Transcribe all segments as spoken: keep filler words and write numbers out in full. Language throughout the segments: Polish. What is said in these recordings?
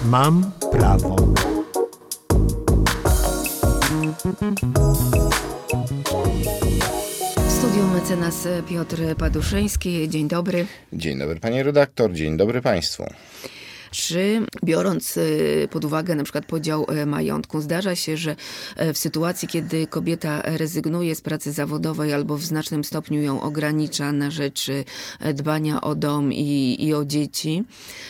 Mam prawo. W studiu mecenas Piotr Paduszyński. Dzień dobry. Dzień dobry pani redaktor, dzień dobry państwu. Czy biorąc pod uwagę na przykład podział majątku, zdarza się, że w sytuacji, kiedy kobieta rezygnuje z pracy zawodowej albo w znacznym stopniu ją ogranicza na rzecz dbania o dom i, i o dzieci,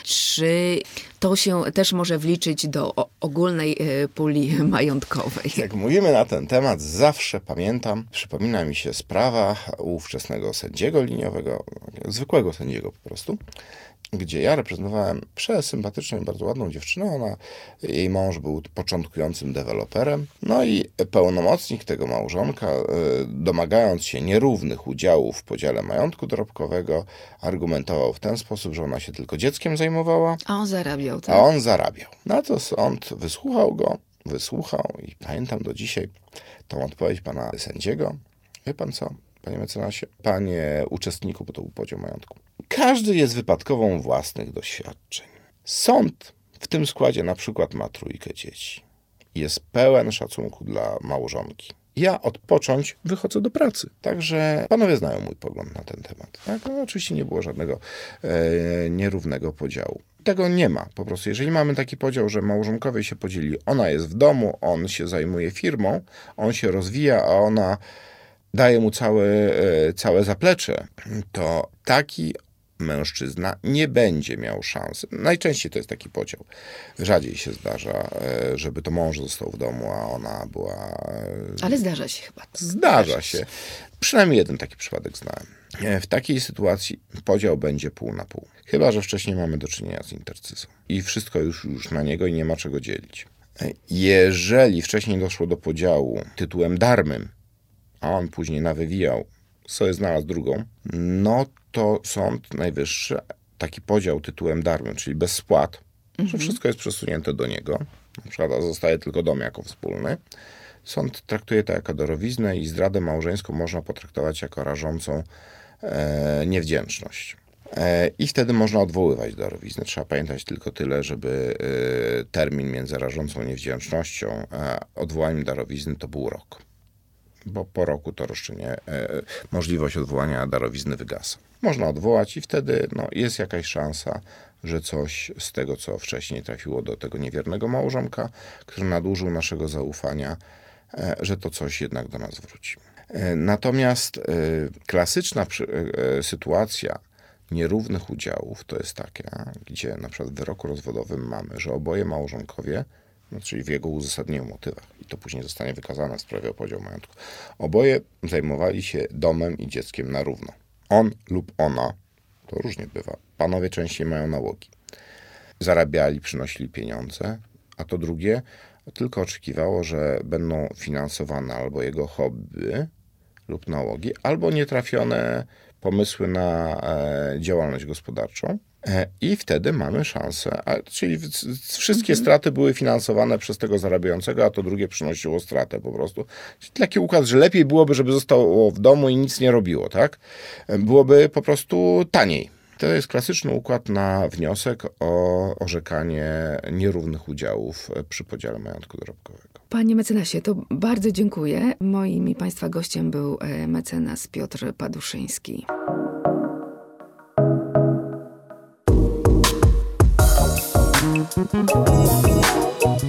czy to się też może wliczyć do ogólnej puli majątkowej? Jak mówimy na ten temat, zawsze pamiętam, przypomina mi się sprawa ówczesnego sędziego liniowego, zwykłego sędziego po prostu, gdzie ja reprezentowałem przesympatyczną i bardzo ładną dziewczynę. Ona, jej mąż był początkującym deweloperem. No i pełnomocnik tego małżonka, domagając się nierównych udziałów w podziale majątku dorobkowego, argumentował w ten sposób, że ona się tylko dzieckiem zajmowała. A on zarabiał, tak? A on zarabiał. Na to sąd wysłuchał go, wysłuchał i pamiętam do dzisiaj tą odpowiedź pana sędziego. Wie pan co, panie mecenasie, panie uczestniku, bo to był podział majątku. Każdy jest wypadkową własnych doświadczeń. Sąd w tym składzie na przykład ma trójkę dzieci. Jest pełen szacunku dla małżonki. Ja odpocząć wychodzę do pracy. Także panowie znają mój pogląd na ten temat. Tak? No, oczywiście nie było żadnego e, nierównego podziału. Tego nie ma. Po prostu jeżeli mamy taki podział, że małżonkowie się podzieli, ona jest w domu, on się zajmuje firmą, on się rozwija, a ona daje mu całe, e, całe zaplecze, to taki mężczyzna nie będzie miał szansy. Najczęściej to jest taki podział. Rzadziej się zdarza, żeby to mąż został w domu, a ona była... Ale zdarza się chyba. Zdarza się. Przynajmniej jeden taki przypadek znałem. W takiej sytuacji podział będzie pół na pół. Chyba że wcześniej mamy do czynienia z intercyzą. I wszystko już, już na niego i nie ma czego dzielić. Jeżeli wcześniej doszło do podziału tytułem darmym, a on później nawywijał, sobie znalazł drugą, no to Sąd Najwyższy taki podział tytułem darmym, czyli bez spłat, mhm. że wszystko jest przesunięte do niego, na przykład zostaje tylko dom jako wspólny, sąd traktuje to jako darowiznę i zdradę małżeńską można potraktować jako rażącą e, niewdzięczność. E, I wtedy można odwoływać darowizny. Trzeba pamiętać tylko tyle, żeby e, termin między rażącą niewdzięcznością a odwołaniem darowizny to był rok. Bo po roku to roszczenie, e, możliwość odwołania darowizny wygasa. Można odwołać i wtedy no, jest jakaś szansa, że coś z tego, co wcześniej trafiło do tego niewiernego małżonka, który nadużył naszego zaufania, e, że to coś jednak do nas wróci. E, natomiast e, klasyczna przy, e, sytuacja nierównych udziałów to jest taka, gdzie na przykład w wyroku rozwodowym mamy, że oboje małżonkowie, no, czyli w jego uzasadnieniu, motywach, i to później zostanie wykazane w sprawie o podział majątku, oboje zajmowali się domem i dzieckiem na równo. On lub ona, to różnie bywa, panowie częściej mają nałogi. Zarabiali, przynosili pieniądze, a to drugie tylko oczekiwało, że będą finansowane albo jego hobby lub nałogi, albo nietrafione pomysły na e, działalność gospodarczą. I wtedy mamy szansę, a, czyli wszystkie straty były finansowane przez tego zarabiającego, a to drugie przynosiło stratę po prostu. Czyli taki układ, że lepiej byłoby, żeby zostało w domu i nic nie robiło, tak? Byłoby po prostu taniej. To jest klasyczny układ na wniosek o orzekanie nierównych udziałów przy podziale majątku dorobkowego. Panie mecenasie, to bardzo dziękuję. Moim i państwa gościem był mecenas Piotr Paduszyński. Thank you.